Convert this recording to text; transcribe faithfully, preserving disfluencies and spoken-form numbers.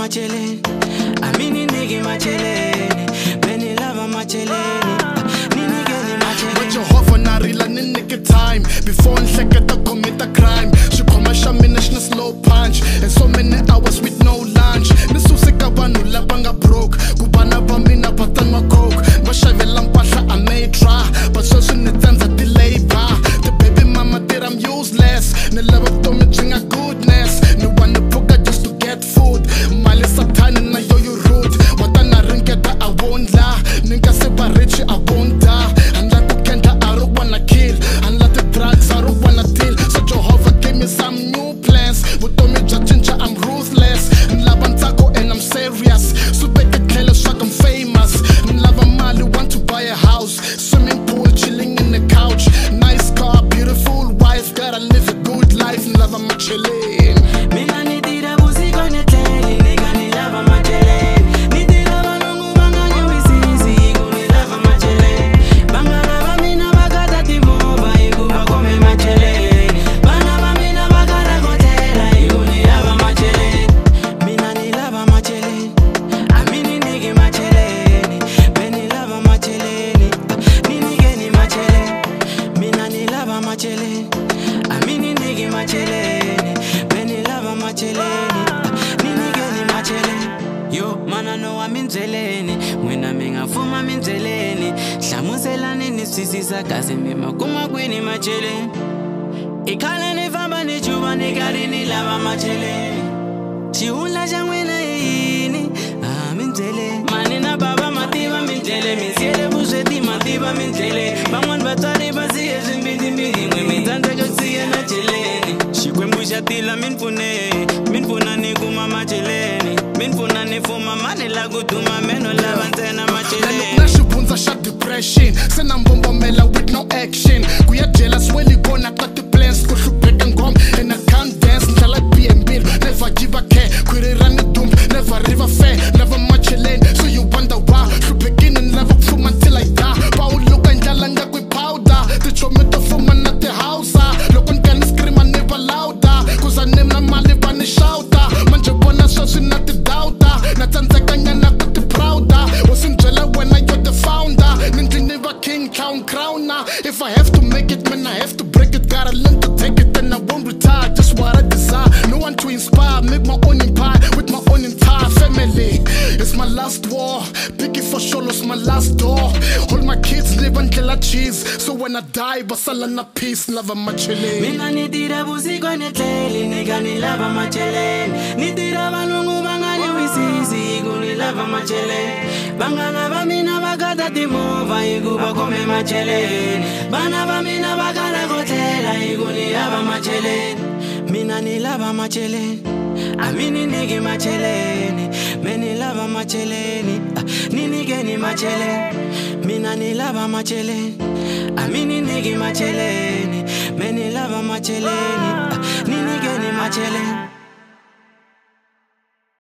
macheleni, amini nigi macheleni, beni lava macheleni, ninigeni macheleni. But Jehovah narila ni nigga time before nhleketa commit a crime. She commercial minish na slow punch and so many hours with no lunch. Nisuseka vanhu lava nga broke kubana va mina patanwa coke vashavela mpahla I may try but sweswi ni tsanza ti-labor. The baby mama did I'm useless ni lava vutomi byi nga goodness ni wanna pfuka just to get food mali satani na yo you rude wata na ringeta I won't lie ni nga se va rich I won't die handla ku kendla I don't wanna kill handla the drugs I don't wanna deal so Jehovah gave me some new plans vutomi bya cinca I'm ruthless ni lava ntsako and I'm serious so beka tlhelo swaka I'm famous ni lava mali want to buy a house swimming pool chilling in the couch nice car beautiful wife gotta live a good life ni lava macheleni. Mina nitira busiko netleli, nigga ni lava macheleni. Nitira valungu vanga nyuvisisi, iku ni lava macheleni. Bangana va mina vakata timova, iku vakome macheleni. Bana va mina vakata kotela, iku ni lava macheleni. Mina ni lava macheleni, amini nigi macheleni, beni lava macheleni, ninigeni macheleni. Mina ni lava macheleni, amini nigi macheleni, beni lava macheleni, ninigeni macheleni. Yo mana no wa mindzeleni, mwina mingafuma mindzeleni, hlamuselani ni swisisa kaze mima kuma kwini macheleni. Ikhala ni famba ni chuva ni kari ni lava macheleni. Xihundla xa n'wina yini? Ah mindzeleni. Mani na baba mativa mindzeleni, misiele vusweti mativa mindzeleni. Van'wani vatswari va siye swimbitimbiti, n'we mi tsandzeka ku siya na cheleni. Xikwembu xa tila mi ni pfuneni, mi ni pfuna ni kuma macheleni, mi ni pfuna ni fuma mani la ku duma meno lava ntsena macheleni. Na xivundza xa depression se na mbombomela with no action ku ya jela sweli gona ka ti-plans ku hlupheka ngoma and I can't dance ndlala B and B never give a care khwiri ra ni dumba never river fair never macheleni so you wonder why hluphekini ni lava ku fuma until I die pawuluka ndlala nga kwi powder tichomi to fuma na tihausa loko ni ka ni screama ni va louder kuza ni na mali va ni shouta manje vona sweswi na tidouta na tsandzeka nyana ku ti-prouda hosi ni byela wena you're the founder ni ndlini va king clown crowner if I have to make it man I have to break it gotta learn to take it and I won't retire just what I desire no one to inspire make my own empire with my own entire family it's my last war picky for sure lost my last door all my kids live until I cheese so when I die basala na peace lava macheleni. Mina nitira busiko netleli, nigga ni lava macheleni. Nitira valungu vanga nyuvisisi, iku ni lava macheleni. Bangana va mina vakata timova, iku vakome macheleni. Bana va mina vakala kotela, iku ni lava macheleni. Mina ni lava macheleni, amini nigi macheleni, beni lava macheleni, ninigeni macheleni. Mina ni lava macheleni, amini nigi macheleni, beni lava macheleni, ninigeni macheleni.